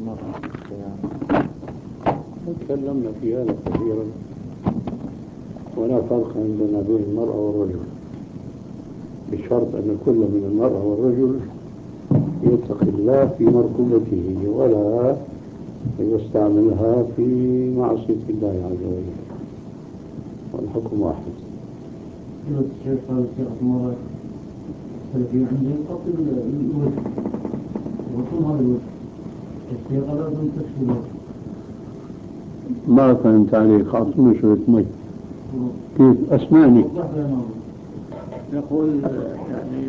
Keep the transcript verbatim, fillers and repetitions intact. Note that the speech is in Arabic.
المرأة في الصيام؟ تكلمنا في هذا كثيرا، ولا فرق عندنا بين المرأة والرجل، بشرط أن كل من المرأة والرجل يتقي الله في مركوبته ولا يستعملها في معصية الله عز وجل، والحكم واحد. الشيخ قال الشيخ مرة السلفي عندهم قتل الوجه وصل هذا الوجه، الشيخ قال لازم تكشف الوجه. ما فهمت عليك، أعطوني شوية مي. كيف؟ أسمعني. وضح لنا. يقول يعني